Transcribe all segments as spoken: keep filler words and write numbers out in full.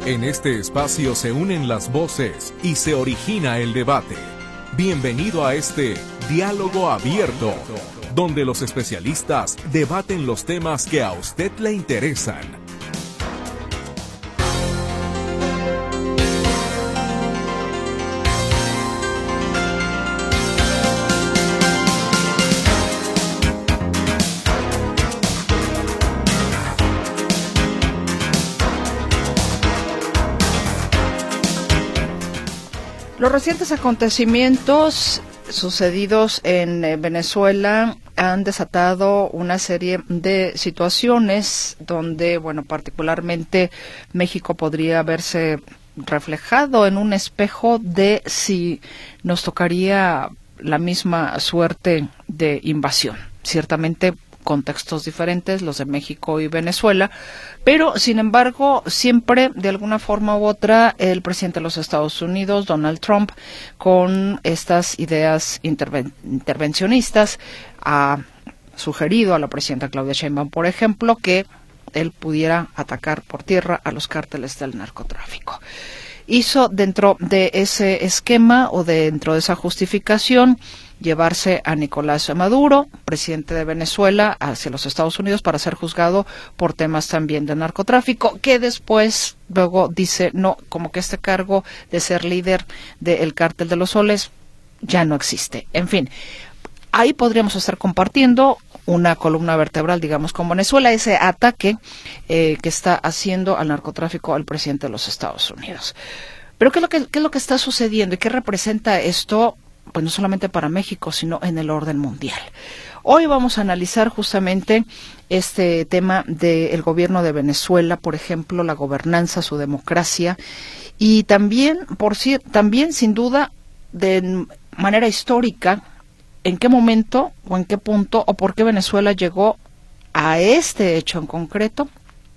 En este espacio se unen las voces y se origina el debate. Bienvenido a este Diálogo Abierto, donde los especialistas debaten los temas que a usted le interesan. Los recientes acontecimientos sucedidos en Venezuela han desatado una serie de situaciones donde, bueno, particularmente México podría verse reflejado en un espejo de si nos tocaría la misma suerte de invasión. Ciertamente contextos diferentes, los de México y Venezuela, pero sin embargo siempre de alguna forma u otra el presidente de los Estados Unidos, Donald Trump, con estas ideas interven- intervencionistas, ha sugerido a la presidenta Claudia Sheinbaum, por ejemplo, que él pudiera atacar por tierra a los cárteles del narcotráfico. Hizo dentro de ese esquema o dentro de esa justificación llevarse a Nicolás Maduro, presidente de Venezuela, hacia los Estados Unidos para ser juzgado por temas también de narcotráfico, que después luego dice, no, como que este cargo de ser líder del cártel de los soles ya no existe. En fin, ahí podríamos estar compartiendo una columna vertebral, digamos, con Venezuela, ese ataque eh, que está haciendo al narcotráfico al presidente de los Estados Unidos. Pero ¿qué es lo que, qué es lo que está sucediendo y qué representa esto? Pues no solamente para México, sino en el orden mundial. Hoy vamos a analizar justamente este tema del gobierno de Venezuela, por ejemplo, la gobernanza, su democracia, y también, por si, también sin duda, de manera histórica, en qué momento o en qué punto o por qué Venezuela llegó a este hecho en concreto.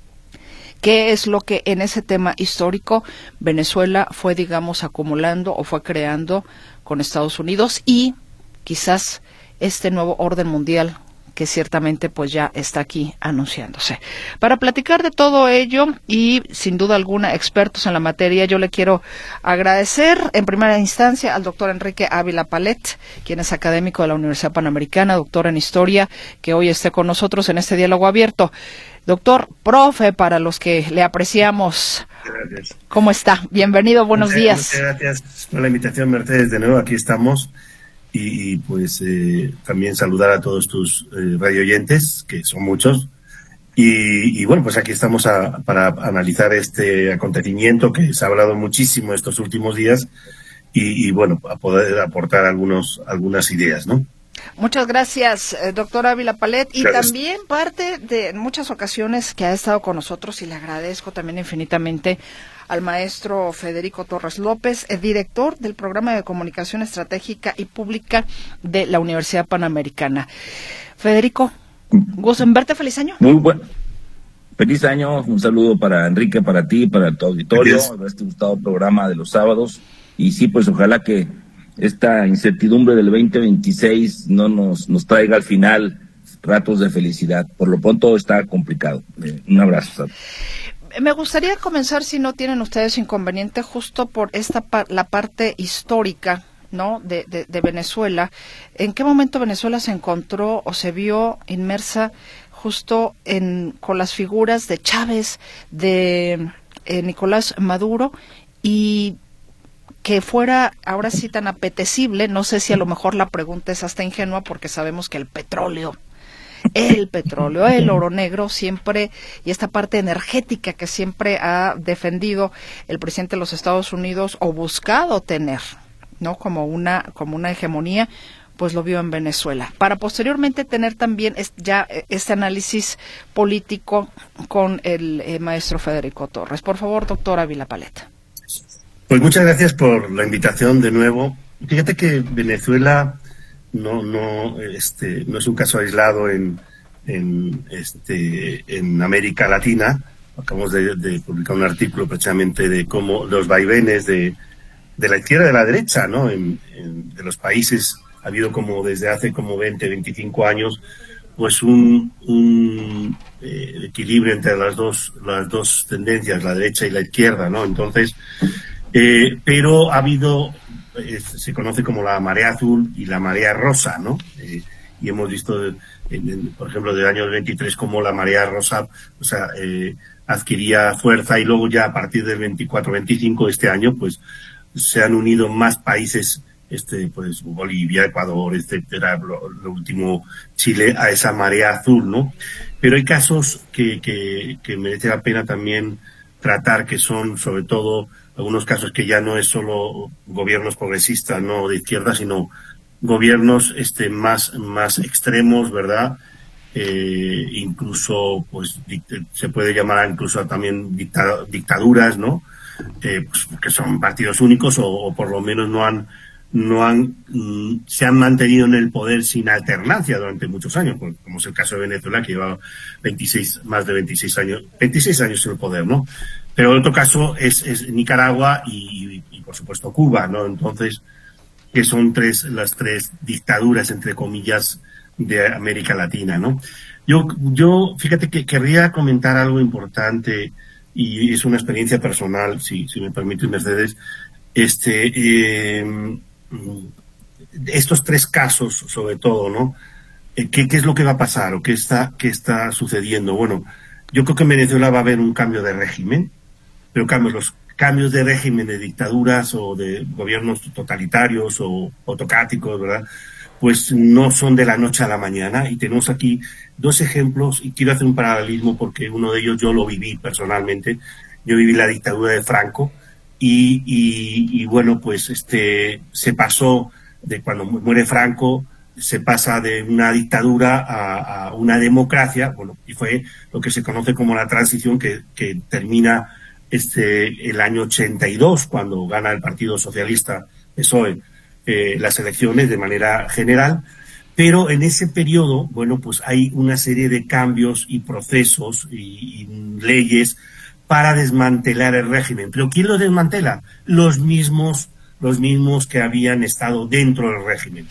¿Qué es lo que en ese tema histórico Venezuela fue, digamos, acumulando o fue creando con Estados Unidos y quizás este nuevo orden mundial que ciertamente pues ya está aquí anunciándose? Para platicar de todo ello y sin duda alguna expertos en la materia, yo le quiero agradecer en primera instancia al doctor Enrique Ávila Palet, quien es académico de la Universidad Panamericana, doctor en Historia, que hoy esté con nosotros en este diálogo abierto. Doctor, profe, para los que le apreciamos, gracias. ¿Cómo está? Bienvenido, buenos muchas, días. Muchas gracias por la invitación, Mercedes, de nuevo, aquí estamos. Y, y pues eh, también saludar a todos tus eh, radioyentes, que son muchos. Y, y bueno, pues aquí estamos a, para analizar este acontecimiento que se ha hablado muchísimo estos últimos días y, y bueno, a poder aportar algunos algunas ideas, ¿no? Muchas gracias, eh, doctor Ávila Palet, y gracias. También parte de en muchas ocasiones que ha estado con nosotros, y le agradezco también infinitamente al maestro Federico Torres López, el director del Programa de Comunicación Estratégica y Pública de la Universidad Panamericana. Federico, gusto en verte, feliz año. Muy bueno. Feliz año, un saludo para Enrique, para ti, para tu auditorio, a este gustado programa de los sábados. Y sí, pues ojalá que esta incertidumbre del veinte veintiséis no nos, nos traiga al final ratos de felicidad. Por lo pronto está complicado. Eh, un abrazo. Me gustaría comenzar, si no tienen ustedes inconveniente, justo por esta la parte histórica, ¿no?, de, de, de Venezuela. ¿En qué momento Venezuela se encontró o se vio inmersa justo en con las figuras de Chávez, de eh, Nicolás Maduro, y que fuera ahora sí tan apetecible? No sé si a lo mejor la pregunta es hasta ingenua, porque sabemos que el petróleo, el petróleo, el oro negro siempre, y esta parte energética que siempre ha defendido el presidente de los Estados Unidos o buscado tener, ¿no?, como una como una hegemonía, pues lo vio en Venezuela, para posteriormente tener también ya este análisis político con el eh, maestro Federico Torres. Por favor, doctor Ávila Palet. Pues muchas gracias por la invitación de nuevo. Fíjate que Venezuela no no este no es un caso aislado en en este en América Latina. Acabamos de, de publicar un artículo precisamente de cómo los vaivenes de de la izquierda y de la derecha, ¿no?, en, en de los países ha habido como desde hace como veinte, veinticinco años pues un, un eh, equilibrio entre las dos las dos tendencias, la derecha y la izquierda, ¿no? Entonces, eh, pero ha habido, eh, se conoce como la marea azul y la marea rosa, ¿no? Eh, y hemos visto, en, en, por ejemplo, del año veintitrés como la marea rosa, o sea, eh, adquiría fuerza, y luego ya a partir del veinticuatro veinticinco este año, pues se han unido más países, este pues Bolivia, Ecuador, etcétera, lo, lo último Chile, a esa marea azul, ¿no? Pero hay casos que, que, que merece la pena también tratar, que son sobre todo algunos casos que ya no es solo gobiernos progresistas, no de izquierda, sino gobiernos este más más extremos, ¿verdad? Eh, incluso pues se puede llamar incluso también dicta, dictaduras, ¿no? Eh, pues, que son partidos únicos o, o por lo menos no han no han mm, se han mantenido en el poder sin alternancia durante muchos años, como es el caso de Venezuela, que lleva veintiséis más de veintiséis años veintiséis años en el poder, ¿no? Pero otro caso es, es Nicaragua y, y, y por supuesto Cuba, ¿no? Entonces, que son tres las tres dictaduras entre comillas de América Latina, ¿no? Yo yo fíjate que querría comentar algo importante, y es una experiencia personal, si si me permite, Mercedes. Este eh, estos tres casos, sobre todo, ¿no? ¿Qué, qué es lo que va a pasar o qué está qué está sucediendo? Bueno, yo creo que en Venezuela va a haber un cambio de régimen, pero cambios, los cambios de régimen de dictaduras o de gobiernos totalitarios o autocráticos, ¿verdad? Pues no son de la noche a la mañana, y tenemos aquí dos ejemplos, y quiero hacer un paralelismo porque uno de ellos yo lo viví personalmente. Yo viví la dictadura de Franco y, y, y bueno, pues este se pasó de cuando muere Franco, se pasa de una dictadura a, a una democracia, bueno, y fue lo que se conoce como la transición que, que termina este el año ochenta y dos, cuando gana el Partido Socialista P S O E eh, las elecciones de manera general. Pero en ese periodo, bueno, pues hay una serie de cambios y procesos y, y leyes para desmantelar el régimen. ¿Pero quién lo desmantela? Los mismos, los mismos que habían estado dentro del régimen.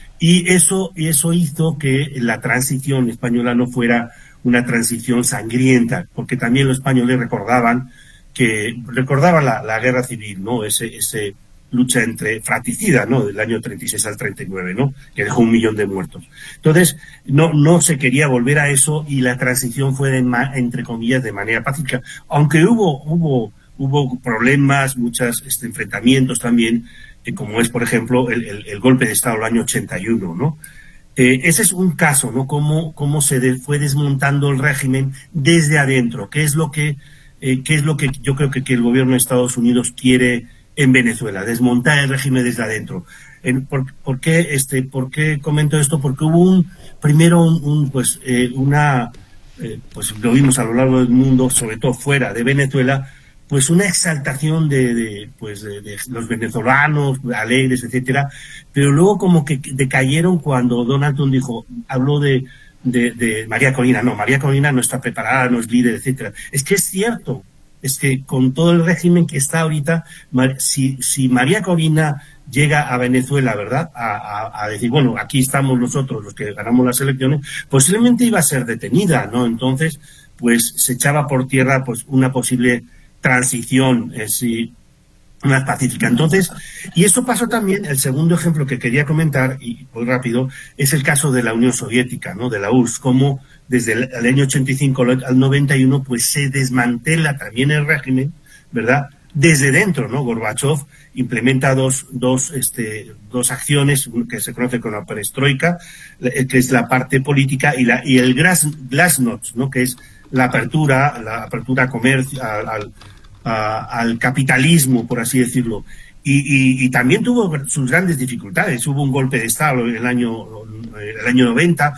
Y eso, eso hizo que la transición española no fuera una transición sangrienta, porque también los españoles recordaban que recordaban la, la guerra civil, ¿no? Ese, ese lucha entre fratricida, ¿no? Del año treinta y seis al treinta y nueve, ¿no? Que dejó un millón de muertos. Entonces, no, no se quería volver a eso, y la transición fue, de, entre comillas, de manera pacífica. Aunque hubo, hubo, hubo problemas, muchos este, enfrentamientos también, eh, como es, por ejemplo, el, el, el golpe de Estado del año ochenta y uno, ¿no? Eh, ese es un caso, ¿no? Cómo, cómo se de, fue desmontando el régimen desde adentro. ¿Qué es lo que, eh, qué es lo que yo creo que, que el gobierno de Estados Unidos quiere en Venezuela? Desmontar el régimen desde adentro. En, por, ¿por, qué, este, ¿Por qué comento esto? Porque hubo un, primero un, un pues, eh, una, eh, pues lo vimos a lo largo del mundo, sobre todo fuera de Venezuela, pues una exaltación de, de pues de, de los venezolanos, alegres, etcétera, pero luego como que decayeron cuando Donald Trump dijo, habló de, de, de María Corina. No, María Corina no está preparada, no es líder, etcétera. Es que es cierto, es que con todo el régimen que está ahorita, si, si María Corina llega a Venezuela, ¿verdad?, a, a, a decir, bueno, aquí estamos nosotros los que ganamos las elecciones, posiblemente iba a ser detenida, ¿no? Entonces, pues se echaba por tierra pues una posible transición, eh, sí, más pacífica. Entonces, y esto pasó también, el segundo ejemplo que quería comentar, y muy rápido, es el caso de la Unión Soviética, ¿no?, de la U R S S, como desde el, el año ochenta y cinco al noventa y uno, pues se desmantela también el régimen, ¿verdad?, desde dentro, ¿no? Gorbachov implementa dos, dos, este, dos acciones que se conoce como la perestroika, que es la parte política, y la, y el glasnost, ¿no?, que es la apertura, la apertura a comercio, al, al, a, al capitalismo, por así decirlo. Y, y, y también tuvo sus grandes dificultades. Hubo un golpe de Estado en el año, el año noventa,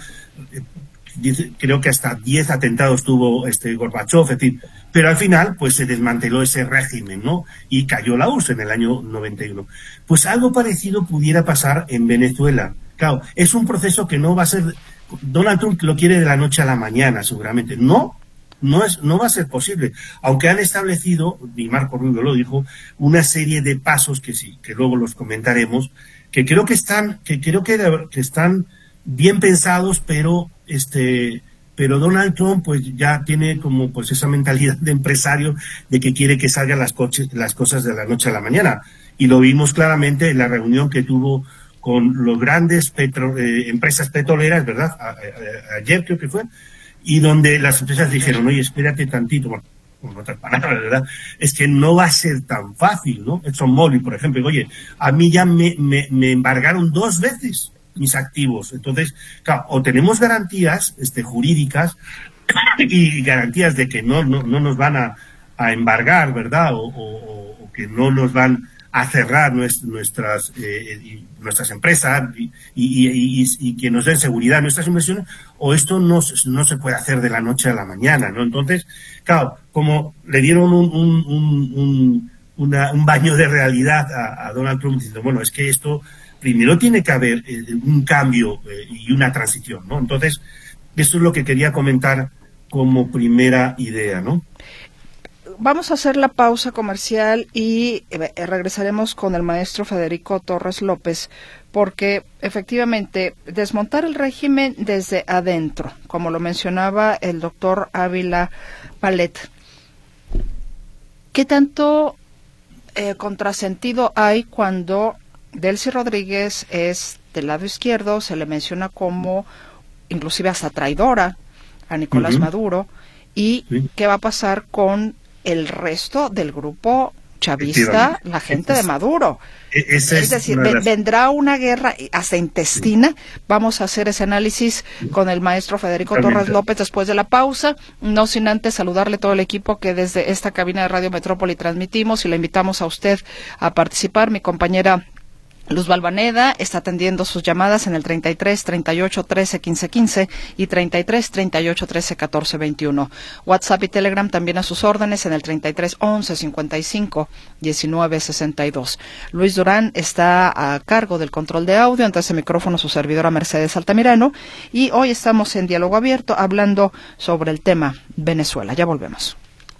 creo que hasta diez atentados tuvo este Gorbachov, es decir, pero al final pues se desmanteló ese régimen, ¿no?, y cayó la U R S S en el año noventa y uno. Pues algo parecido pudiera pasar en Venezuela. Claro, es un proceso que no va a ser, Donald Trump lo quiere de la noche a la mañana, seguramente. No, no es, no va a ser posible. Aunque han establecido, y Marco Rubio lo dijo, una serie de pasos que sí, que luego los comentaremos, que creo que están, que creo que, que están bien pensados, pero este, pero Donald Trump pues ya tiene como pues esa mentalidad de empresario de que quiere que salgan las, coches, las cosas de la noche a la mañana. Y lo vimos claramente en la reunión que tuvo con los grandes petro, eh, empresas petroleras, ¿verdad? A, a, a, ayer creo que fue, y donde las empresas dijeron, oye, espérate tantito, bueno, con otras palabras, ¿verdad? Es que no va a ser tan fácil, ¿no? ExxonMobil, por ejemplo, oye, a mí ya me, me, me embargaron dos veces mis activos. Entonces, claro, o tenemos garantías este, jurídicas y garantías de que no, no, no nos van a, a embargar, ¿verdad? O, o, o que no nos van a cerrar nuestras eh, nuestras empresas y, y, y, y que nos den seguridad nuestras inversiones, o esto no, no se puede hacer de la noche a la mañana, ¿no? Entonces, claro, como le dieron un, un, un, un, una, un baño de realidad a, a Donald Trump diciendo, bueno, es que esto primero tiene que haber eh, un cambio eh, y una transición, ¿no? Entonces, esto es lo que quería comentar como primera idea, ¿no? Vamos a hacer la pausa comercial y eh, regresaremos con el maestro Federico Torres López, porque efectivamente desmontar el régimen desde adentro, como lo mencionaba el doctor Ávila Palet, ¿qué tanto eh, contrasentido hay cuando Delcy Rodríguez es del lado izquierdo, se le menciona como inclusive hasta traidora a Nicolás uh-huh. Maduro, y sí. qué va a pasar con el resto del grupo chavista, la gente de Maduro? Ese es, es decir, una las... vendrá una guerra hasta intestina. Sí. Vamos a hacer ese análisis con el maestro Federico También. Torres López después de la pausa, no sin antes saludarle todo el equipo que desde esta cabina de Radio Metrópoli transmitimos y le invitamos a usted a participar. Mi compañera Luz Balvaneda está atendiendo sus llamadas en el treinta y tres, treinta y ocho, trece, quince, quince y treinta y tres, treinta y ocho, trece, catorce, veintiuno. WhatsApp y Telegram también a sus órdenes en el treinta y tres, once, cincuenta y cinco, diecinueve, sesenta y dos. Luis Durán está a cargo del control de audio, ante ese micrófono su servidora Mercedes Altamirano, y hoy estamos en Diálogo Abierto hablando sobre el tema Venezuela. Ya volvemos.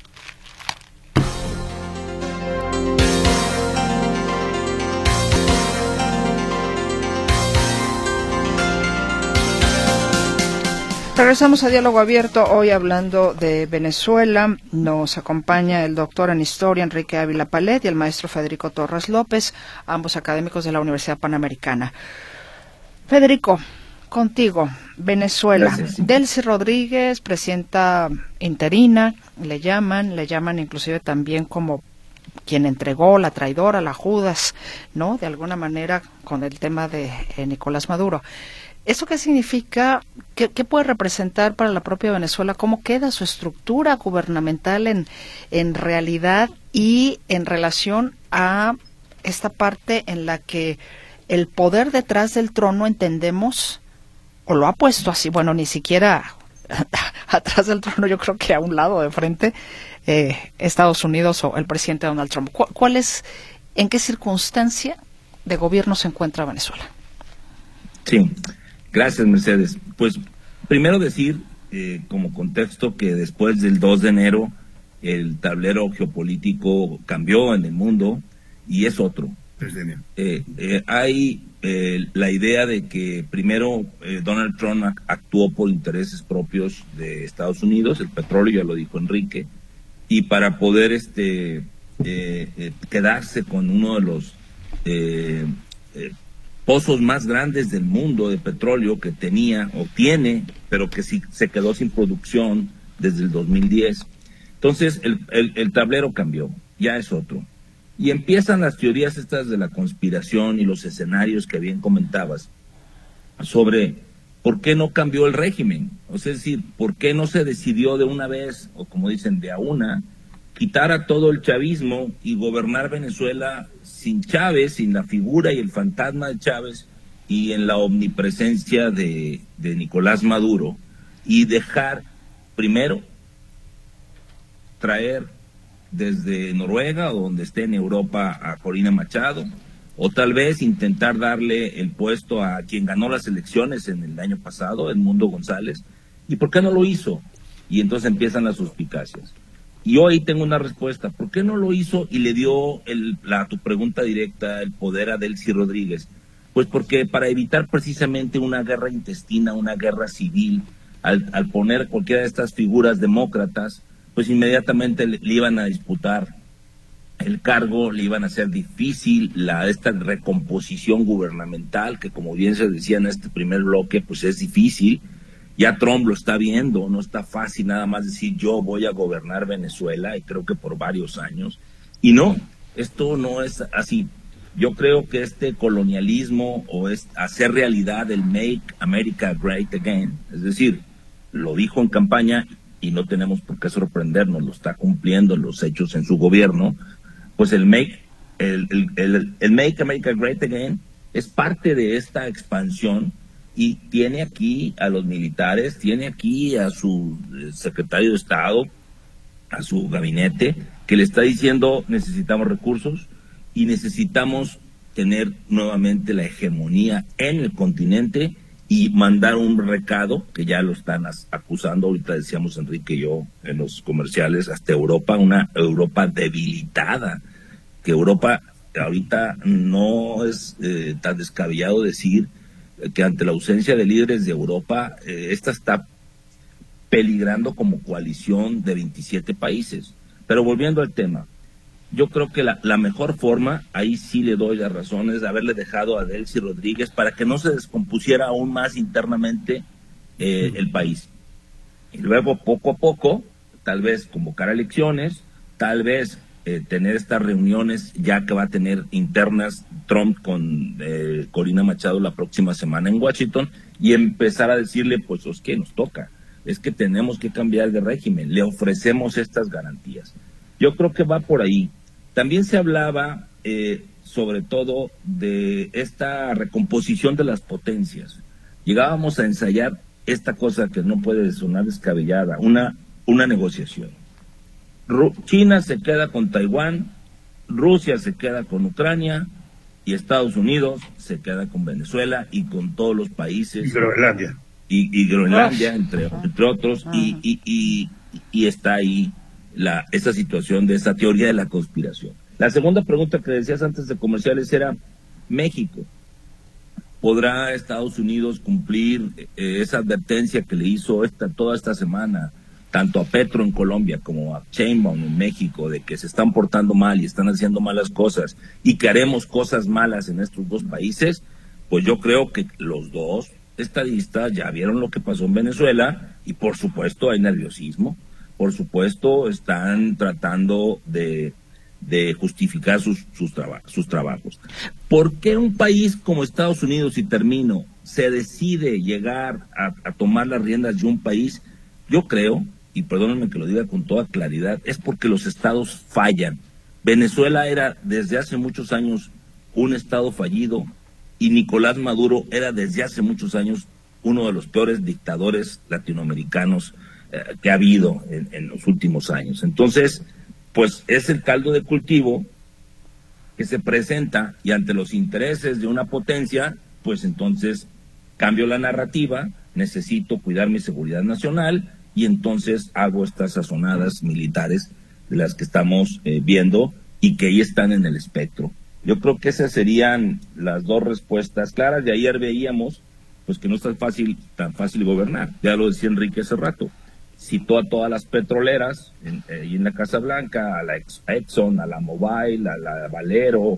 Regresamos a Diálogo Abierto, hoy hablando de Venezuela. Nos acompaña el doctor en Historia Enrique Ávila Palet y el maestro Federico Torres López, ambos académicos de la Universidad Panamericana. Federico, contigo, Venezuela. Gracias. Delcy Rodríguez, presidenta interina, le llaman, le llaman inclusive también como quien entregó, la traidora, la Judas, ¿no? De alguna manera con el tema de eh, Nicolás Maduro. ¿Eso qué significa? ¿Qué, qué puede representar para la propia Venezuela? ¿Cómo queda su estructura gubernamental en, en realidad y en relación a esta parte en la que el poder detrás del trono entendemos, o lo ha puesto así, bueno, ni siquiera atrás del trono, yo creo que a un lado de frente, eh, Estados Unidos o el presidente Donald Trump? ¿Cuál, cuál es, en qué circunstancia de gobierno se encuentra Venezuela? Sí. Gracias, Mercedes. Pues primero decir, eh, como contexto, que después del dos de enero el tablero geopolítico cambió en el mundo y es otro. Eh, eh, hay eh, la idea de que primero eh, Donald Trump actuó por intereses propios de Estados Unidos, el petróleo, ya lo dijo Enrique, y para poder este eh, eh, quedarse con uno de los eh, eh, pozos más grandes del mundo de petróleo que tenía o tiene, pero que sí se quedó sin producción desde el dos mil diez. Entonces el, el, el tablero cambió, ya es otro. Y empiezan las teorías estas de la conspiración y los escenarios que bien comentabas sobre por qué no cambió el régimen. O sea, es decir, por qué no se decidió de una vez, o como dicen, de a una, quitar a todo el chavismo y gobernar Venezuela sin Chávez, sin la figura y el fantasma de Chávez y en la omnipresencia de, de Nicolás Maduro, y dejar primero traer desde Noruega o donde esté en Europa a Corina Machado, o tal vez intentar darle el puesto a quien ganó las elecciones en el año pasado, Edmundo González. ¿Y por qué no lo hizo? Y entonces empiezan las suspicacias. Y hoy tengo una respuesta. ¿Por qué no lo hizo y le dio el, la, tu pregunta directa, el poder a Delcy Rodríguez? Pues porque para evitar precisamente una guerra intestina, una guerra civil, al, al poner cualquiera de estas figuras demócratas, pues inmediatamente le, le iban a disputar el cargo, le iban a hacer difícil la esta recomposición gubernamental, que como bien se decía en este primer bloque, pues es difícil. Ya Trump lo está viendo, no está fácil nada más decir yo voy a gobernar Venezuela, y creo que por varios años. Y no, esto no es así. Yo creo que este colonialismo o es hacer realidad el Make America Great Again, es decir, lo dijo en campaña y no tenemos por qué sorprendernos, lo está cumpliendo los hechos en su gobierno, pues el Make, el, el, el, el Make America Great Again es parte de esta expansión y tiene aquí a los militares, tiene aquí a su secretario de Estado, a su gabinete, que le está diciendo necesitamos recursos, y necesitamos tener nuevamente la hegemonía en el continente y mandar un recado, que ya lo están acusando, ahorita decíamos Enrique y yo en los comerciales, hasta Europa, una Europa debilitada, que Europa ahorita no es eh, tan descabellado decir que ante la ausencia de líderes de Europa, eh, esta está peligrando como coalición de veintisiete países. Pero volviendo al tema, yo creo que la, la mejor forma, ahí sí le doy las razones, de haberle dejado a Delcy Rodríguez para que no se descompusiera aún más internamente eh, el país. Y luego, poco a poco, tal vez convocar elecciones, tal vez eh, tener estas reuniones ya que va a tener internas Trump con eh, Corina Machado la próxima semana en Washington, y empezar a decirle, pues, es que nos toca, es que tenemos que cambiar de régimen, le ofrecemos estas garantías. Yo creo que va por ahí. También se hablaba, eh, sobre todo, de esta recomposición de las potencias. Llegábamos a ensayar esta cosa que no puede sonar descabellada, una, una negociación. Ru- China se queda con Taiwán, Rusia se queda con Ucrania, y Estados Unidos se queda con Venezuela y con todos los países. Y Groenlandia. Y, y Groenlandia, entre, entre otros, y, y, y, y está ahí La, esa situación de esa teoría de la conspiración. La segunda pregunta que decías antes de comerciales era, México, ¿podrá Estados Unidos cumplir eh, esa advertencia que le hizo esta toda esta semana, tanto a Petro en Colombia como a Sheinbaum en México, de que se están portando mal y están haciendo malas cosas y que haremos cosas malas en estos dos países? Pues yo creo que los dos estadistas ya vieron lo que pasó en Venezuela y por supuesto hay nerviosismo. Por supuesto, están tratando de, de justificar sus, sus, traba, sus trabajos. ¿Por qué un país como Estados Unidos, y termino, se decide llegar a, a tomar las riendas de un país? Yo creo, y perdónenme que lo diga con toda claridad, es porque los estados fallan. Venezuela era desde hace muchos años un estado fallido, y Nicolás Maduro era desde hace muchos años uno de los peores dictadores latinoamericanos que ha habido en, en los últimos años. Entonces, pues es el caldo de cultivo que se presenta, y ante los intereses de una potencia, pues entonces cambio la narrativa, necesito cuidar mi seguridad nacional, y entonces hago estas sazonadas militares de las que estamos eh, viendo y que ahí están en el espectro. Yo creo que esas serían las dos respuestas claras. De ayer veíamos pues que no es tan fácil, tan fácil gobernar. Ya lo decía Enrique hace rato. Citó a todas las petroleras en, eh, en la Casa Blanca, a la Exxon, a la Mobile, a la Valero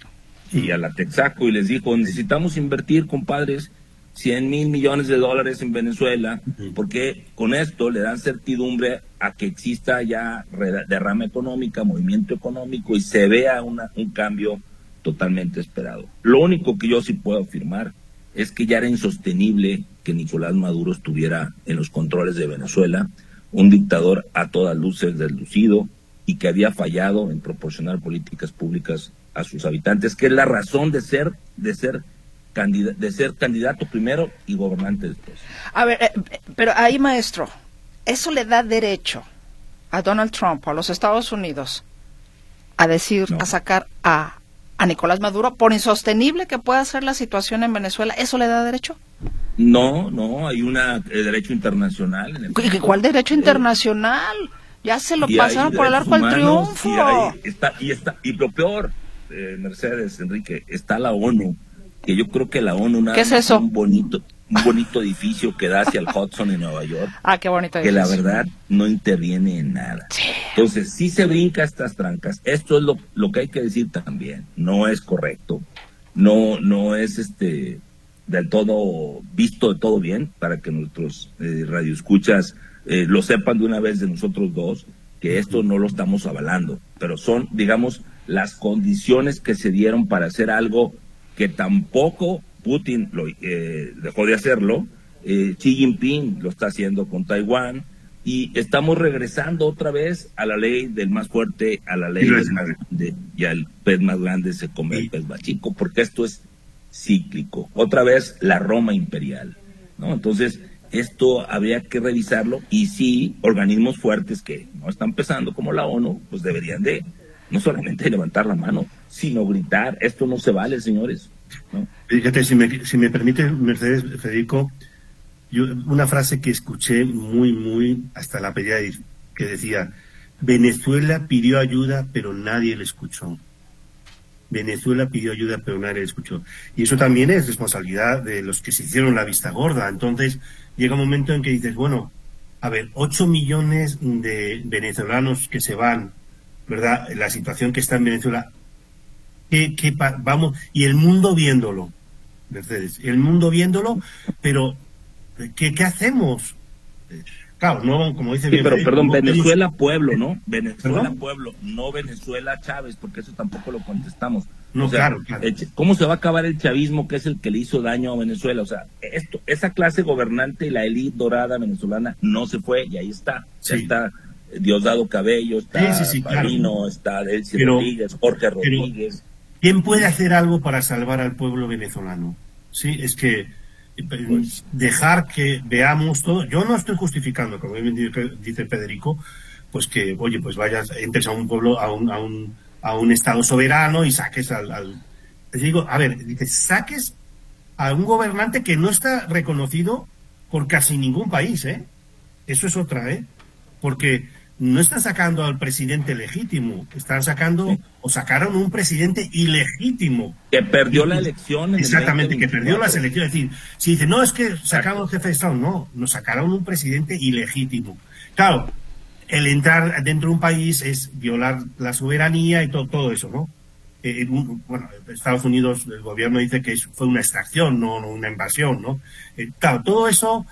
y a la Texaco, y les dijo, necesitamos invertir, compadres, cien mil millones de dólares en Venezuela, porque con esto le dan certidumbre a que exista ya derrama económica, movimiento económico, y se vea una, un cambio totalmente esperado. Lo único que yo sí puedo afirmar es que ya era insostenible que Nicolás Maduro estuviera en los controles de Venezuela, un dictador a todas luces deslucido y que había fallado en proporcionar políticas públicas a sus habitantes, que es la razón de ser, de ser, candida- de ser candidato primero y gobernante después. A ver, eh, pero ahí, maestro, ¿eso le da derecho a Donald Trump, a los Estados Unidos, a decir, no. a sacar a, a Nicolás Maduro, por insostenible que pueda ser la situación en Venezuela? ¿Eso le da derecho? No, no, hay un eh, derecho internacional. En el ¿Cuál derecho internacional? Ya se lo pasaron por el arco del triunfo. Y, hay, está, y, está, y lo peor, eh, Mercedes, Enrique, está la ONU, que yo creo que la ONU nada ¿Qué es eso? un bonito, un bonito edificio que da hacia el Hudson en Nueva York. Ah, qué bonito que edificio. la verdad no interviene en nada. Sí. Entonces, si se brinca estas trancas, esto es lo, lo que hay que decir también, no es correcto, no, no es este del todo visto de todo bien, para que nuestros eh, radioescuchas eh, lo sepan de una vez de nosotros dos, que esto no lo estamos avalando, pero son, digamos, las condiciones que se dieron para hacer algo que tampoco Putin lo, eh, dejó de hacerlo, eh, Xi Jinping lo está haciendo con Taiwán, y estamos regresando otra vez a la ley del más fuerte, a la ley del más grande, y al pez más grande se come el pez más chico, porque esto es cíclico, otra vez la Roma imperial, ¿no? Entonces, esto habría que revisarlo, y sí, organismos fuertes que no están pesando como la ONU, pues deberían de, no solamente levantar la mano, sino gritar, esto no se vale, señores, ¿no? Fíjate, si me, si me permite, Mercedes, Federico, yo, una frase que escuché muy, muy hasta la pedir, que decía, Venezuela pidió ayuda, pero nadie le escuchó. Venezuela pidió ayuda, pero nadie le escuchó. Y eso también es responsabilidad de los que se hicieron la vista gorda. Entonces, llega un momento en que dices, bueno, a ver, ocho millones de venezolanos que se van, ¿verdad? La situación que está en Venezuela, ¿qué, qué pa- vamos? Y el mundo viéndolo, Mercedes, el mundo viéndolo, pero ¿qué, qué hacemos? Claro, no, como dice sí, bien, pero Federico, perdón, no Venezuela tenemos... pueblo, ¿no? Venezuela ¿Perdón? pueblo, no Venezuela Chávez, porque eso tampoco lo contestamos. No, o sea, claro, claro. el, ¿cómo se va a acabar el chavismo, que es el que le hizo daño a Venezuela? O sea, esto, esa clase gobernante y la élite dorada venezolana no se fue, y ahí está. Sí. Está Diosdado Cabello, está Sí, sí, sí, Padrino, claro. está Delcy Pero- Rodríguez, Jorge pero- Rodríguez. ¿Quién puede hacer algo para salvar al pueblo venezolano? Sí, es que pues, dejar que veamos todo. Yo no estoy justificando, como bien dice Federico, pues que, oye, pues vayas, entres a un pueblo, a un, a un, a un estado soberano y saques al, al... Les digo, a ver, dices, saques a un gobernante que no está reconocido por casi ningún país, ¿eh? Eso es otra, ¿eh? Porque no están sacando al presidente legítimo, están sacando o sacaron un presidente ilegítimo. Que perdió la elección. En Exactamente, el que perdió las veinte veinticuatro. elecciones. Es decir, si dicen, no, es que sacaron jefe de Estado, no, nos sacaron un presidente ilegítimo. Claro, el entrar dentro de un país es violar la soberanía y todo, todo eso, ¿no? Eh, un, bueno, Estados Unidos, el gobierno dice que es, fue una extracción, no, no una invasión, ¿no? Eh, claro, todo eso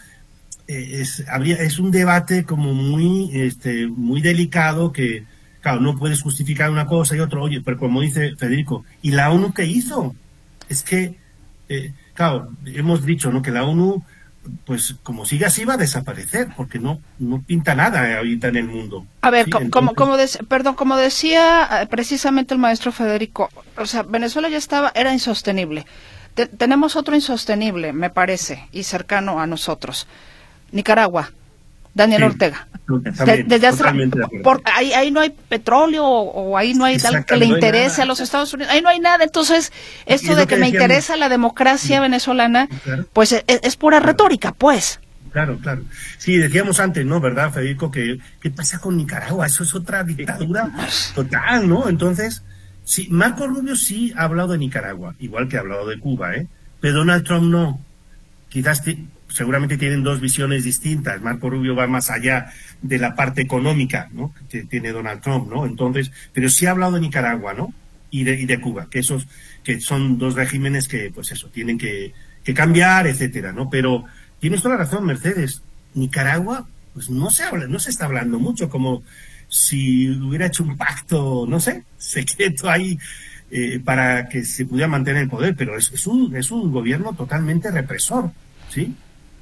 es, habría, es un debate como muy, este, muy delicado que, claro, no puedes justificar una cosa y otra. Oye, pero como dice Federico, ¿y la ONU qué hizo? Es que, eh, claro, hemos dicho, ¿no? Que la ONU, pues como siga así va a desaparecer, porque no, no pinta nada ahorita en el mundo. A ver, Sí, co- entonces- como, como dec- perdón, como decía eh, precisamente el maestro Federico, o sea, Venezuela ya estaba, era insostenible. Te- tenemos otro insostenible, me parece, y cercano a nosotros. Nicaragua, Daniel Sí, Ortega. también, De- desde hace, totalmente de acuerdo. por, ahí, ahí no hay petróleo o, o ahí no hay algo que le Exactamente, no hay interese nada. a los Estados Unidos. Ahí no hay nada. Entonces, Y esto es de lo que, que me decíamos. interesa la democracia venezolana, Claro. pues es, es pura retórica, pues. Claro, claro. Sí, decíamos antes, ¿no? ¿Verdad, Federico? Que, ¿qué pasa con Nicaragua? Eso es otra dictadura total, ¿no? Entonces, sí, Marco Rubio sí ha hablado de Nicaragua, igual que ha hablado de Cuba, ¿eh? Pero Donald Trump no. Quizás te- seguramente tienen dos visiones distintas. Marco Rubio va más allá de la parte económica, ¿no? Que tiene Donald Trump, ¿no? Entonces, pero sí ha hablado de Nicaragua, ¿no? Y de, y de Cuba, que esos, que son dos regímenes que, pues eso, tienen que, que cambiar, etcétera, ¿no? Pero tienes toda la razón, Mercedes. Nicaragua, pues no se habla, no se está hablando mucho, como si hubiera hecho un pacto, no sé, secreto ahí eh, para que se pudiera mantener el poder, pero es, es un es un gobierno totalmente represor, ¿sí?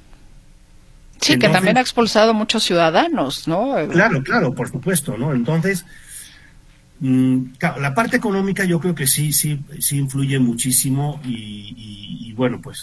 Sí, que Entonces- también ha expulsado muchos ciudadanos, ¿no? Claro, claro, por supuesto, ¿no? Entonces, mm, claro, la parte económica yo creo que sí, sí, sí influye muchísimo y, y- y, bueno, pues,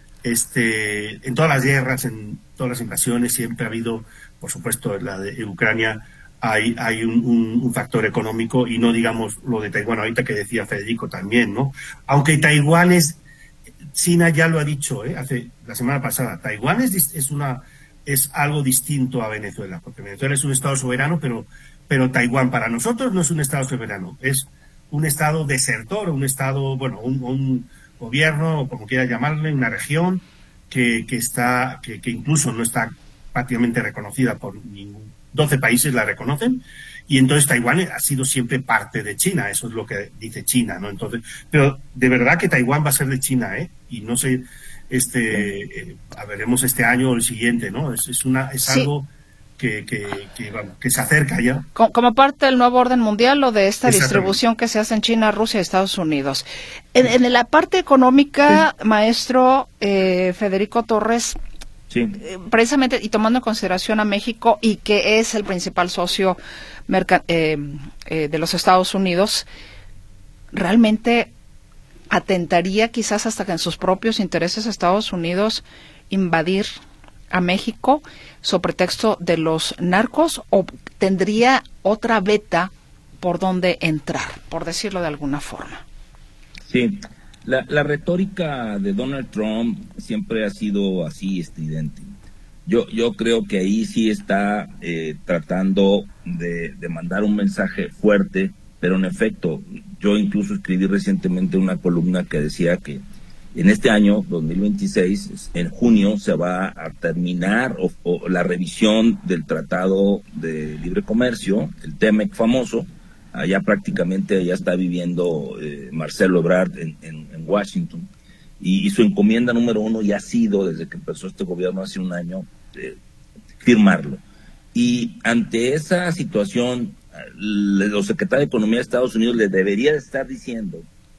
este, en todas las guerras, en todas las invasiones siempre ha habido, por supuesto, en la de Ucrania hay, hay un, un- un factor económico y no digamos lo de Taiwán ahorita que decía Federico también, ¿no? Aunque Taiwán es, China ya lo ha dicho, ¿eh? Hace la semana pasada, Taiwán es, dis- es una es algo distinto a Venezuela, porque Venezuela es un estado soberano, pero pero Taiwán para nosotros no es un estado soberano, es un estado desertor, un estado, bueno, un, un, gobierno, o como quiera llamarle, una región que, que está, que, que incluso no está prácticamente reconocida por ningún, doce países la reconocen, y entonces Taiwán ha sido siempre parte de China, eso es lo que dice China, ¿no? Entonces, pero de verdad que Taiwán va a ser de China, ¿eh? Y no sé, este, eh, a veremos este año o el siguiente, ¿no? Es, es una, es sí. algo que, que, que, bueno, que se acerca ya. Como, como parte del nuevo orden mundial o de esta distribución que se hace en China, Rusia y Estados Unidos. En, en la parte económica, sí. maestro eh, Federico Torres, sí. eh, precisamente, y tomando en consideración a México, y que es el principal socio merca- eh, eh, de los Estados Unidos, realmente atentaría quizás hasta que en sus propios intereses Estados Unidos invadir a México sobre pretexto de los narcos, o tendría otra veta por donde entrar, por decirlo de alguna forma. Sí, la, la retórica de Donald Trump siempre ha sido así estridente. Yo, yo creo que ahí sí está eh, tratando de, de mandar un mensaje fuerte, pero en efecto, yo incluso escribí recientemente una columna que decía que en este año, dos mil veintiséis, en junio, se va a terminar o, o la revisión del Tratado de Libre Comercio, el T M E C famoso. Allá prácticamente ya está viviendo eh, Marcelo Ebrard en, en, en Washington. Y, y su encomienda número uno ya ha sido, desde que empezó este gobierno hace un año, eh, firmarlo. Y ante esa situación, los secretarios de Economía de Estados Unidos le debería de estar diciendo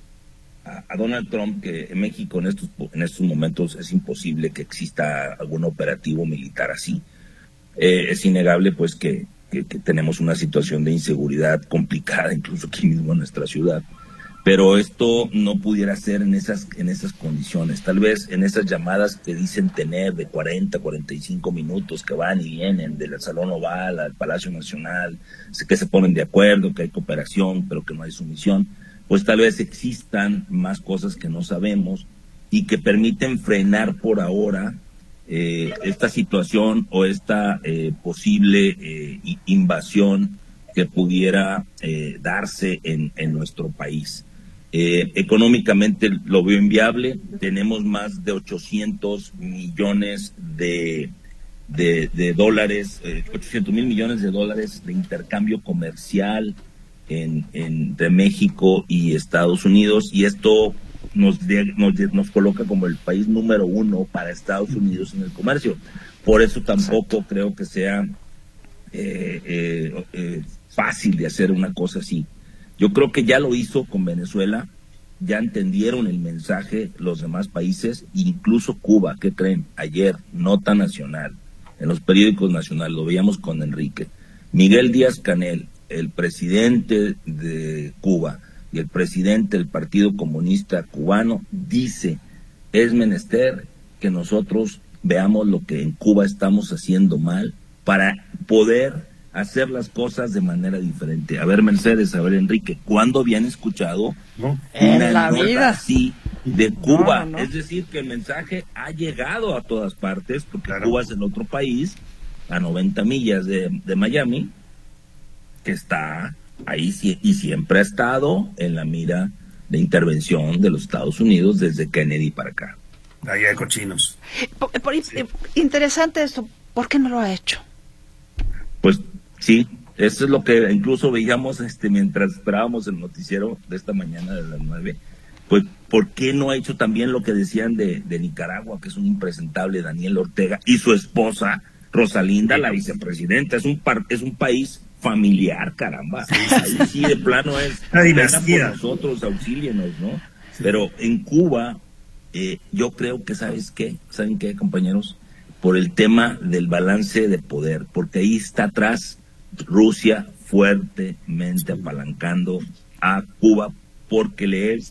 a, a Donald Trump que en México en estos, en estos momentos es imposible que exista algún operativo militar así. Eh, es innegable pues que, que, que tenemos una situación de inseguridad complicada incluso aquí mismo en nuestra ciudad. Pero esto no pudiera ser en esas en esas condiciones. Tal vez en esas llamadas que dicen tener de cuarenta, cuarenta y cinco minutos que van y vienen del Salón Oval al Palacio Nacional, que se ponen de acuerdo, que hay cooperación, pero que no hay sumisión, pues tal vez existan más cosas que no sabemos y que permiten frenar por ahora eh, esta situación o esta eh, posible eh, invasión que pudiera eh, darse en, en nuestro país. Eh, económicamente lo veo inviable. Tenemos más de ochocientos millones de, de, de dólares, eh, ochocientos mil millones de dólares de intercambio comercial en, entre México y Estados Unidos, y esto nos, de, nos, nos coloca como el país número uno para Estados Unidos en el comercio. Por eso tampoco Exacto. creo que sea eh, eh, eh, fácil de hacer una cosa así. Yo creo que ya lo hizo con Venezuela, ya entendieron el mensaje los demás países, incluso Cuba. ¿Qué creen? Ayer, nota nacional, en los periódicos nacionales, lo veíamos con Enrique. Miguel Díaz-Canel, el presidente de Cuba y el presidente del Partido Comunista Cubano, dice, es menester que nosotros veamos lo que en Cuba estamos haciendo mal para poder hacer las cosas de manera diferente. A ver, Mercedes, a ver, Enrique, ¿cuándo habían escuchado no. una en la nota vida. así de Cuba? No, no, no. Es decir, que el mensaje ha llegado a todas partes, porque claro. Cuba es el otro país, a noventa millas de, de Miami, que está ahí y siempre ha estado en la mira de intervención de los Estados Unidos desde Kennedy para acá. Ahí hay cochinos. Por, por, sí. Interesante esto. ¿Por qué no lo ha hecho? Pues sí, eso es lo que incluso veíamos este mientras esperábamos el noticiero de esta mañana de las nueve. Pues, ¿por qué no ha hecho también lo que decían de, de Nicaragua, que es un impresentable Daniel Ortega, y su esposa Rosalinda, la vicepresidenta? Es un par, es un país familiar, caramba. Ahí sí, de plano es, vengan por nosotros, auxílienos, ¿no? Sí. Pero en Cuba, eh, yo creo que, ¿sabes qué? ¿Saben qué, compañeros? Por el tema del balance de poder, porque ahí está atrás Rusia fuertemente apalancando a Cuba, porque le es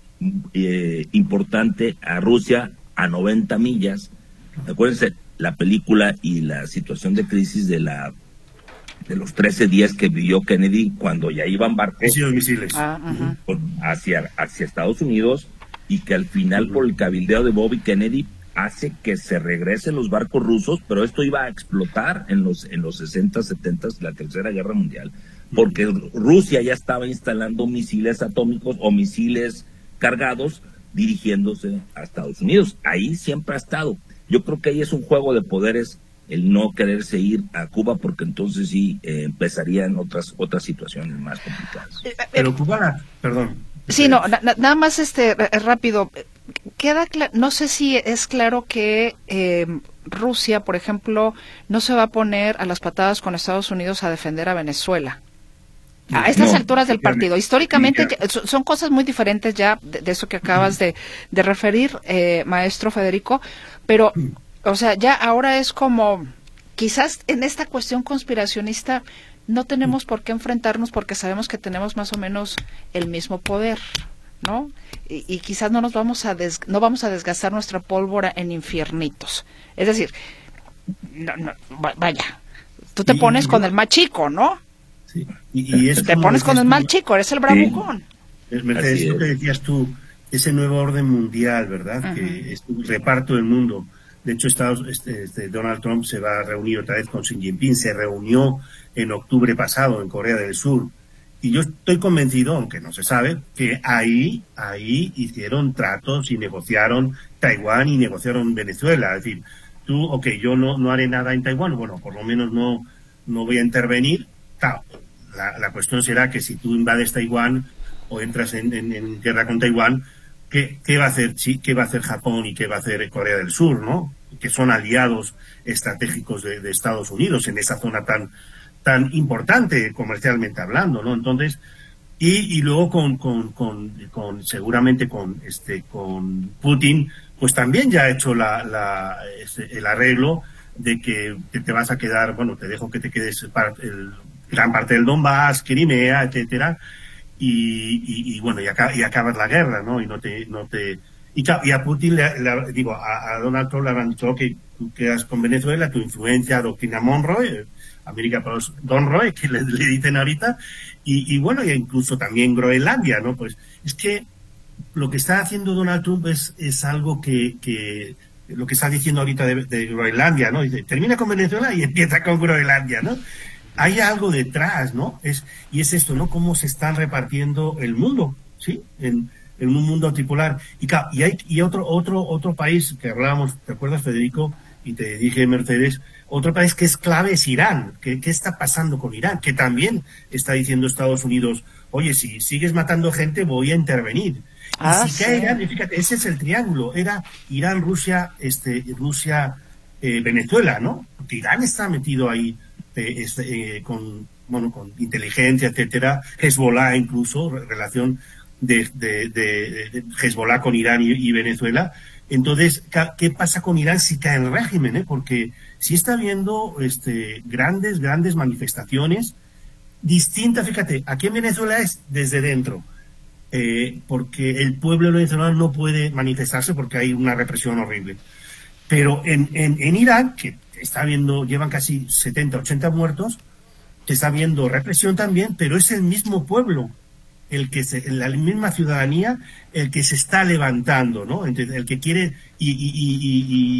eh, importante a Rusia a noventa millas. Acuérdense, la película y la situación de crisis de la de los trece días que vivió Kennedy cuando ya iban barcos misiles. Ah, hacia, hacia Estados Unidos, y que al final, uh-huh. por el cabildeo de Bobby Kennedy, hace que se regresen los barcos rusos, pero esto iba a explotar en los en los sesenta, setenta, la Tercera Guerra Mundial, porque Rusia ya estaba instalando misiles atómicos o misiles cargados dirigiéndose a Estados Unidos. Ahí siempre ha estado. Yo creo que ahí es un juego de poderes el no quererse ir a Cuba, porque entonces sí eh, empezarían otras otras situaciones más complicadas. Pero Cuba, perdón. Sí, no, na, nada más este rápido. Queda cla- no sé si es claro que eh, Rusia, por ejemplo, no se va a poner a las patadas con Estados Unidos a defender a Venezuela. A estas no, alturas del partido. Históricamente sí, ya, son cosas muy diferentes ya de, de eso que acabas de, de referir, eh, maestro Federico, pero, o sea, ya ahora es como, quizás en esta cuestión conspiracionista no tenemos por qué enfrentarnos porque sabemos que tenemos más o menos el mismo poder, ¿no? Y, y quizás no nos vamos a des, no vamos a desgastar nuestra pólvora en infiernitos. Es decir, no, no, vaya, tú te y, pones y, con el más chico, ¿no? Sí. Y, y es te pones con el mal chico, eres el bravucón. Sí. Mercedes, es lo que decías tú, ese nuevo orden mundial, ¿verdad? Uh-huh. Que es un reparto del mundo. De hecho, Estados, este, este, Donald Trump se va a reunir otra vez con Xi Jinping, se reunió en octubre pasado en Corea del Sur. Y yo estoy convencido, aunque no se sabe, que ahí, ahí hicieron tratos y negociaron Taiwán y negociaron Venezuela. Es decir, tú, ok, yo no, no haré nada en Taiwán, bueno, por lo menos no, no voy a intervenir. Claro, la, la cuestión será que si tú invades Taiwán o entras en, en, en guerra con Taiwán, ¿qué, qué va a hacer qué va a hacer Japón y qué va a hacer Corea del Sur, ¿no? Que son aliados estratégicos de, de Estados Unidos en esa zona tan tan importante comercialmente hablando, ¿no? Entonces, y, y luego con, con, con, con seguramente con este con Putin, pues también ya ha hecho la, la este, el arreglo de que, que te vas a quedar, bueno, te dejo que te quedes para el, gran parte del Donbass, Crimea, etcétera, y, y, y bueno, y, acá, y acabas la guerra, ¿no? Y no te, no te, y, y a Putin le, le digo, a, a Donald Trump le habrán dicho que tú quedas con Venezuela, tu influencia, doctrina Monroe, América para los Don Roy, que le, le dicen ahorita, y, y bueno, e incluso también Groenlandia, ¿no? Pues es que lo que está haciendo Donald Trump es, es algo que, que, lo que está diciendo ahorita de, de Groenlandia, ¿no? Dice, termina con Venezuela y empieza con Groenlandia, ¿no? Hay algo detrás, ¿no? Es, y es esto, ¿no? Cómo se están repartiendo el mundo, ¿sí? En, en un mundo tripolar. Y, y hay y otro, otro, otro país que hablábamos, ¿te acuerdas, Federico? Y te dije, Mercedes, otro país que es clave es Irán. ¿Qué, qué está pasando con Irán? Que también está diciendo Estados Unidos, oye, si sigues matando gente, voy a intervenir. Ah, y si sí. cae Irán, fíjate, ese es el triángulo. Era Irán, Rusia, este, Rusia, eh, Venezuela, ¿no? Porque Irán está metido ahí eh, este, eh, con, bueno, con inteligencia, etcétera. Hezbollah incluso, relación de, de, de, de Hezbollah con Irán y, y Venezuela. Entonces, ¿qué pasa con Irán si cae el régimen? ¿eh? Porque sí está habiendo este, grandes, grandes manifestaciones distintas. Fíjate, aquí en Venezuela es desde dentro, eh, porque el pueblo venezolano no puede manifestarse porque hay una represión horrible. Pero en, en, en Irán, que está habiendo, llevan casi setenta, ochenta muertos, está habiendo represión también, pero es el mismo pueblo, el que se, la misma ciudadanía, el que se está levantando, ¿no? Entonces, el que quiere y, y, y,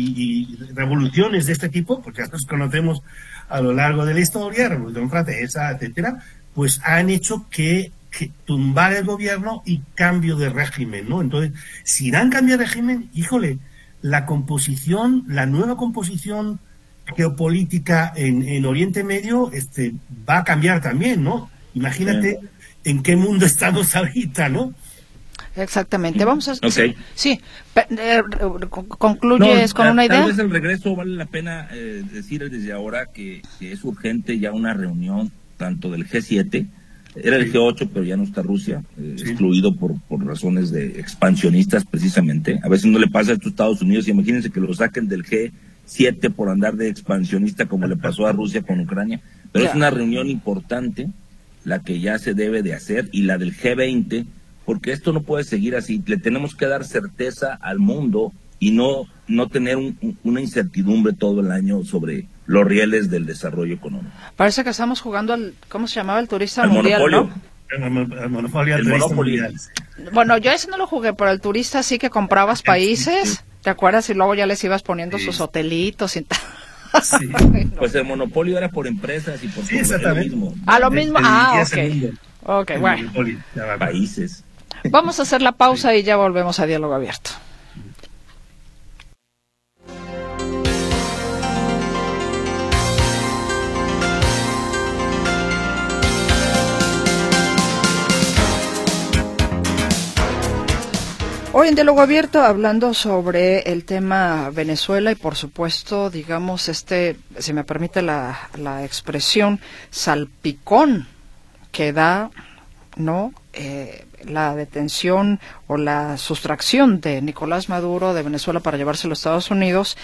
y, y revoluciones de este tipo, porque ya nos conocemos a lo largo de la historia, Revolución Francesa, etcétera, pues han hecho que, que tumbar el gobierno y cambio de régimen, ¿no? Entonces, si Irán cambia de régimen, híjole, la composición, la nueva composición geopolítica en, en Oriente Medio, este, va a cambiar también, ¿no? Imagínate sí. En qué mundo estamos ahorita, ¿no? Exactamente. Vamos a... Okay. Sí, eh, concluyes no, con una idea. Tal vez el regreso vale la pena eh, decir desde ahora que, que es urgente ya una reunión tanto del G siete, era el sí. G ocho, pero ya no está Rusia, eh, sí. excluido por, por razones de expansionistas precisamente. A veces no le pasa a estos Estados Unidos, imagínense que lo saquen del G siete por andar de expansionista como le pasó a Rusia con Ucrania. Pero yeah. es una reunión importante la que ya se debe de hacer, y la del G veinte, porque esto no puede seguir así. Le tenemos que dar certeza al mundo y no no tener un, una incertidumbre todo el año sobre los rieles del desarrollo económico. Parece que estamos jugando al, ¿cómo se llamaba? El turista el mundial, monopolio. ¿no? El, el monopolio. El monopolio. Bueno, yo ese no lo jugué, pero el turista sí que comprabas países, ¿te acuerdas? Y luego ya les ibas poniendo sí. sus hotelitos y tal. Sí. Pues el monopolio era por empresas y por sí, exactamente. Lo mismo. A lo mismo, el, el, ah, ok. Ok, bueno. Países. Vamos a hacer la pausa y ya volvemos a Diálogo Abierto. Hoy en Diálogo Abierto, hablando sobre el tema Venezuela y, por supuesto, digamos, este, si me permite la, la expresión, salpicón que da, ¿no?, eh, la detención o la sustracción de Nicolás Maduro de Venezuela para llevárselo a Estados Unidos,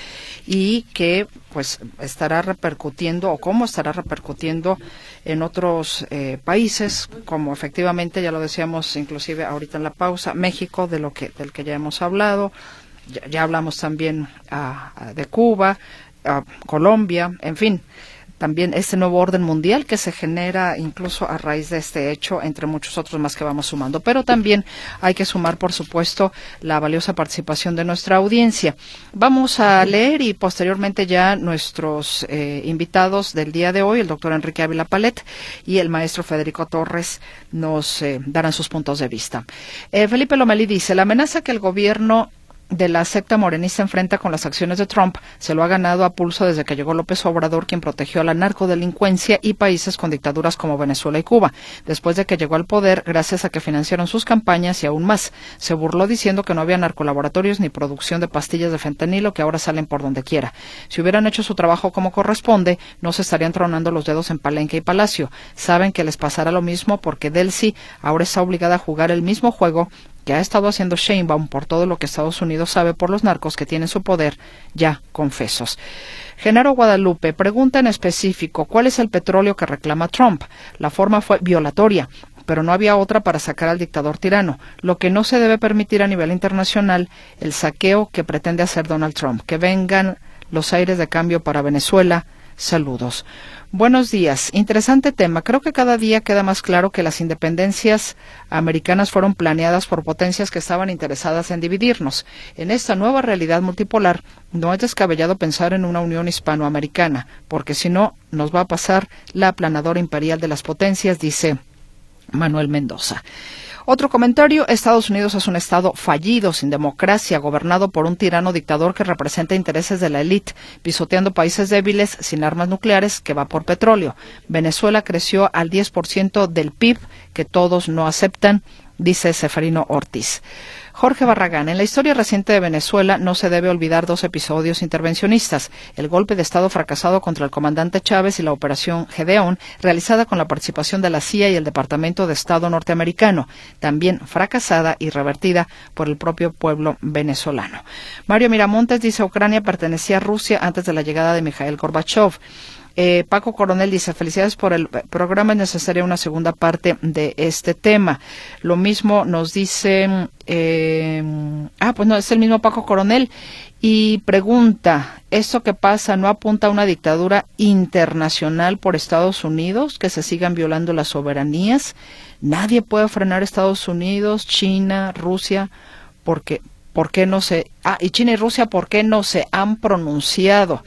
y que pues estará repercutiendo o cómo estará repercutiendo en otros eh, países, como efectivamente ya lo decíamos inclusive ahorita en la pausa, México, de lo que del que ya hemos hablado, ya, ya hablamos también a, a de Cuba, a Colombia, en fin. También este nuevo orden mundial que se genera incluso a raíz de este hecho, entre muchos otros más que vamos sumando. Pero también hay que sumar, por supuesto, la valiosa participación de nuestra audiencia. Vamos a leer y posteriormente ya nuestros eh, invitados del día de hoy, el doctor Enrique Ávila Palet y el maestro Federico Torres, nos eh, darán sus puntos de vista. Eh, Felipe Lomelí dice, la amenaza que el gobierno de la secta morenista enfrenta con las acciones de Trump se lo ha ganado a pulso desde que llegó López Obrador, quien protegió a la narcodelincuencia y países con dictaduras como Venezuela y Cuba. Después de que llegó al poder, gracias a que financiaron sus campañas y aún más, se burló diciendo que no había narcolaboratorios ni producción de pastillas de fentanilo que ahora salen por donde quiera. Si hubieran hecho su trabajo como corresponde, no se estarían tronando los dedos en Palenque y Palacio. Saben que les pasará lo mismo porque Delcy ahora está obligada a jugar el mismo juego que ha estado haciendo Sheinbaum por todo lo que Estados Unidos sabe por los narcos que tienen su poder ya confesos. Genaro Guadalupe pregunta en específico, ¿cuál es el petróleo que reclama Trump? La forma fue violatoria, pero no había otra para sacar al dictador tirano. Lo que no se debe permitir a nivel internacional, el saqueo que pretende hacer Donald Trump. Que vengan los aires de cambio para Venezuela. Saludos. Buenos días. Interesante tema. Creo que cada día queda más claro que las independencias americanas fueron planeadas por potencias que estaban interesadas en dividirnos. En esta nueva realidad multipolar, no es descabellado pensar en una unión hispanoamericana, porque si no, nos va a pasar la aplanadora imperial de las potencias, dice Manuel Mendoza. Otro comentario, Estados Unidos es un estado fallido, sin democracia, gobernado por un tirano dictador que representa intereses de la élite, pisoteando países débiles sin armas nucleares, que va por petróleo. Venezuela creció al diez por ciento del P I B, que todos no aceptan, dice Seferino Ortiz. Jorge Barragán, en la historia reciente de Venezuela no se debe olvidar dos episodios intervencionistas, el golpe de Estado fracasado contra el comandante Chávez y la operación Gedeón, realizada con la participación de la C I A y el Departamento de Estado norteamericano, también fracasada y revertida por el propio pueblo venezolano. Mario Miramontes dice, Ucrania pertenecía a Rusia antes de la llegada de Mikhail Gorbachev. Eh, Paco Coronel dice, felicidades por el programa, es necesaria una segunda parte de este tema. Lo mismo nos dice, eh, ah, pues no, es el mismo Paco Coronel, y pregunta, ¿esto que pasa no apunta a una dictadura internacional por Estados Unidos, que se sigan violando las soberanías? Nadie puede frenar a Estados Unidos, China, Rusia, porque, ¿por qué no se, ah, y China y Rusia, ¿por qué no se han pronunciado?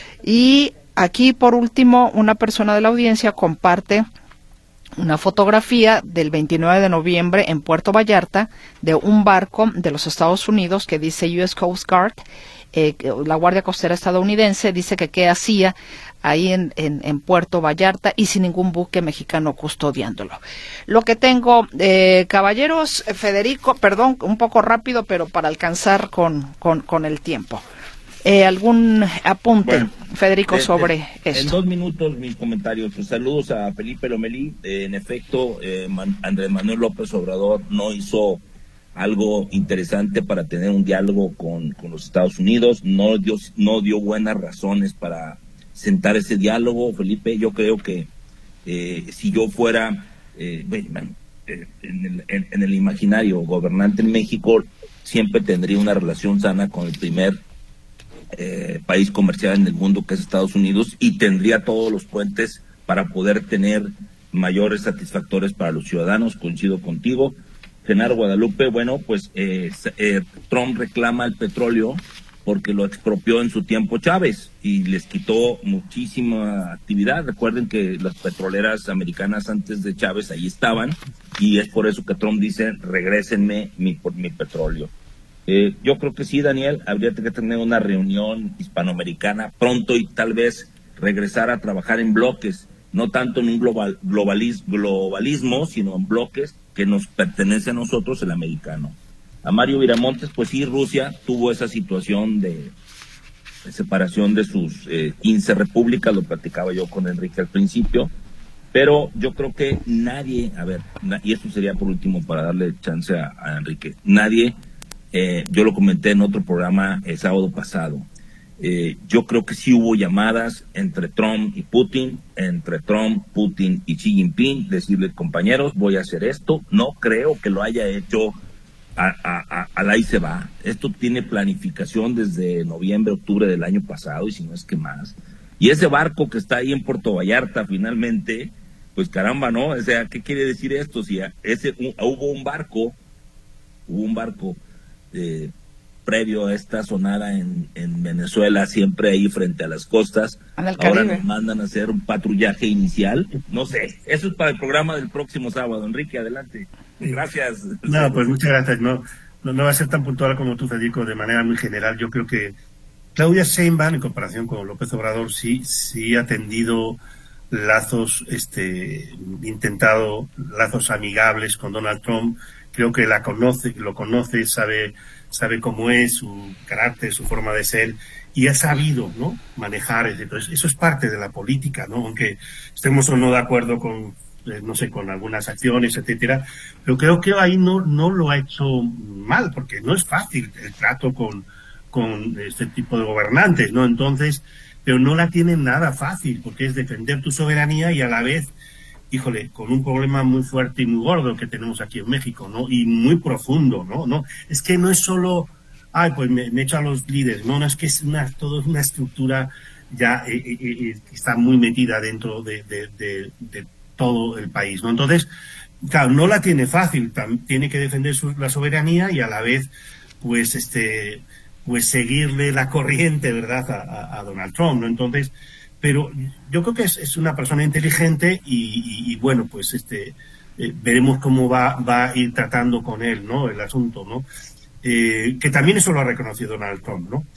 Y aquí, por último, una persona de la audiencia comparte una fotografía del veintinueve de noviembre en Puerto Vallarta de un barco de los Estados Unidos que dice U S Coast Guard, eh, la Guardia Costera estadounidense, dice que qué hacía ahí en, en, en Puerto Vallarta y sin ningún buque mexicano custodiándolo. Lo que tengo, eh, caballeros, Federico, perdón, un poco rápido, pero para alcanzar con, con, con el tiempo. Eh, ¿Algún apunte, bueno, Federico, sobre en, esto? En dos minutos mis comentarios. Pues, saludos a Felipe Lomelí. Eh, en efecto, eh, Man, Andrés Manuel López Obrador no hizo algo interesante para tener un diálogo con, con los Estados Unidos. No dio, no dio buenas razones para sentar ese diálogo. Felipe, yo creo que eh, si yo fuera eh, bueno, eh, en, el, en, en el imaginario gobernante en México, siempre tendría una relación sana con el primer Eh, país comercial en el mundo, que es Estados Unidos, y tendría todos los puentes para poder tener mayores satisfactores para los ciudadanos. Coincido contigo. Genaro Guadalupe, bueno, pues eh, eh, Trump reclama el petróleo porque lo expropió en su tiempo Chávez y les quitó muchísima actividad. Recuerden que las petroleras americanas antes de Chávez ahí estaban, y es por eso que Trump dice, regrésenme mi, por mi petróleo. Eh, yo creo que sí, Daniel, habría que tener una reunión hispanoamericana pronto y tal vez regresar a trabajar en bloques, no tanto en un global, globalis, globalismo, sino en bloques que nos pertenece a nosotros, el americano. A Mario Viramontes, pues sí, Rusia tuvo esa situación de, de separación de sus eh, quince repúblicas, lo platicaba yo con Enrique al principio, pero yo creo que nadie, a ver, na, y esto sería por último para darle chance a, a Enrique, nadie, eh, yo lo comenté en otro programa el sábado pasado, eh, yo creo que sí hubo llamadas entre Trump y Putin, entre Trump, Putin y Xi Jinping, decirle, compañeros, voy a hacer esto, no creo que lo haya hecho a, a, a, al ahí se va. Esto tiene planificación desde noviembre, octubre del año pasado, y si no es que más. Y ese barco que está ahí en Puerto Vallarta, finalmente, pues caramba, ¿no? O sea, ¿qué quiere decir esto? Si ese un, hubo un barco, hubo un barco eh, previo a esta sonada en, en Venezuela, siempre ahí frente a las costas, ahora nos mandan a hacer un patrullaje inicial, no sé, eso es para el programa del próximo sábado. Enrique, adelante. Gracias. No, pues muchas gracias. No, no, no va a ser tan puntual como tú, Federico, de manera muy general. Yo creo que Claudia Sheinbaum, en comparación con López Obrador, sí, sí ha tendido lazos, este, intentado lazos amigables con Donald Trump. Creo que la conoce, lo conoce, sabe, sabe cómo es, su carácter, su forma de ser, y ha sabido, ¿no?, manejar. Entonces, eso es parte de la política, ¿no? Aunque estemos o no de acuerdo con, no sé, con algunas acciones, etcétera, pero creo que ahí no, no lo ha hecho mal, porque no es fácil el trato con, con este tipo de gobernantes, ¿no? Entonces, pero no la tienen nada fácil, porque es defender tu soberanía y a la vez, híjole, con un problema muy fuerte y muy gordo que tenemos aquí en México, ¿no? Y muy profundo, ¿no? No, es que no es solo, ay, pues me, me echo a los líderes, no, no, es que es una, todo es una estructura ya eh, eh, eh, que está muy metida dentro de, de, de, de todo el país, ¿no? Entonces, claro, no la tiene fácil, tiene que defender su, la soberanía y a la vez, pues, este, pues seguirle la corriente, ¿verdad?, a, a Donald Trump, ¿no? Entonces, pero yo creo que es, es una persona inteligente y, y, y bueno, pues, este, eh, veremos cómo va, va a ir tratando con él, ¿no?, el asunto, ¿no? Eh, que también eso lo ha reconocido Donald Trump, ¿no?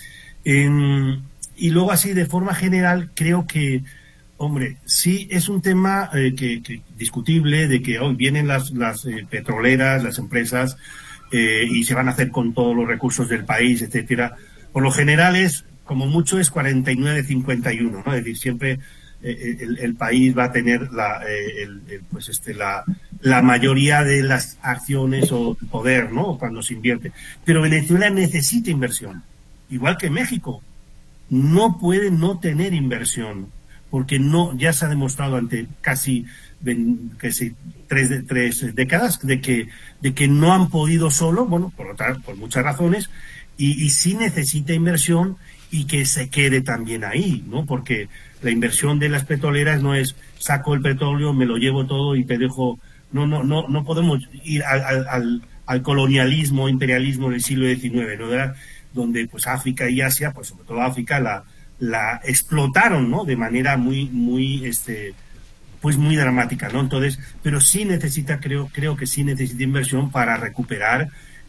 Eh, y luego, así, de forma general, creo que hombre, sí es un tema eh, que, que discutible, de que hoy vienen las, las eh, petroleras, las empresas, eh, y se van a hacer con todos los recursos del país, etcétera. Por lo general es, como mucho, es cuarenta y nueve cincuenta y uno, ¿no? Es decir, siempre eh, el, el país va a tener la, eh, el, el, pues este, la, la mayoría de las acciones o poder, ¿no?, cuando se invierte. Pero Venezuela necesita inversión, igual que México. No puede no tener inversión, porque no, ya se ha demostrado ante casi que sí, tres, tres décadas de que, de que no han podido solo, bueno, por, otra, por muchas razones, y, y sí necesita inversión y que se quede también ahí, ¿no? Porque la inversión de las petroleras no es saco el petróleo, me lo llevo todo y te dejo. No, no, no, no podemos ir al, al, al colonialismo, imperialismo del siglo diecinueve, ¿no? ¿Verdad? Donde pues África y Asia, pues sobre todo África, la la explotaron, ¿no?, de manera muy, muy, este, pues muy dramática, ¿no? Entonces, pero sí necesita, creo, creo que sí necesita inversión para recuperar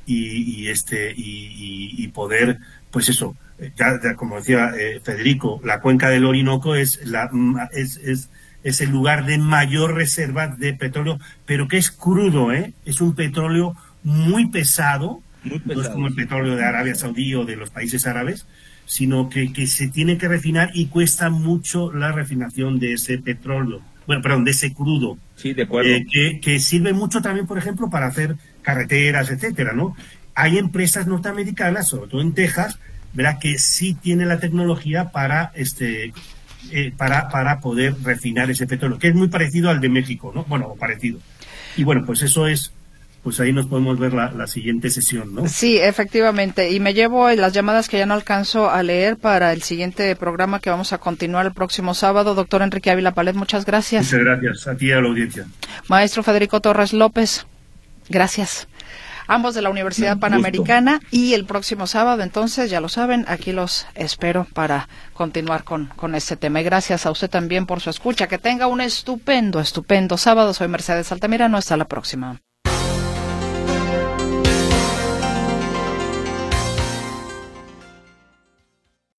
y, y este, y, y, y poder, pues eso, ya, ya como decía eh, Federico, la cuenca del Orinoco es la, es, es, es el lugar de mayor reserva de petróleo, pero que es crudo, ¿eh? Es un petróleo muy pesado, muy pesado, no es como el petróleo de Arabia Saudí o de los países árabes, sino que, que se tiene que refinar y cuesta mucho la refinación de ese petróleo, bueno, perdón, de ese crudo. Sí, de acuerdo. Eh, que, que sirve mucho también, por ejemplo, para hacer carreteras, etcétera, ¿no? Hay empresas norteamericanas, sobre todo en Texas, ¿verdad?, que sí tienen la tecnología para, este, eh, para, para poder refinar ese petróleo, que es muy parecido al de México, ¿no? Bueno, parecido. Y bueno, pues eso es. Pues ahí nos podemos ver la, la siguiente sesión, ¿no? Sí, efectivamente. Y me llevo las llamadas que ya no alcanzo a leer para el siguiente programa que vamos a continuar el próximo sábado. Doctor Enrique Ávila Palet, muchas gracias. Muchas gracias. A ti y a la audiencia. Maestro Federico Torres López, gracias. ambos de la Universidad Panamericana, y el próximo sábado, entonces, ya lo saben, aquí los espero para continuar con, con este tema. Y gracias a usted también por su escucha. Que tenga un estupendo, estupendo sábado. Soy Mercedes Altamirano. Hasta la próxima.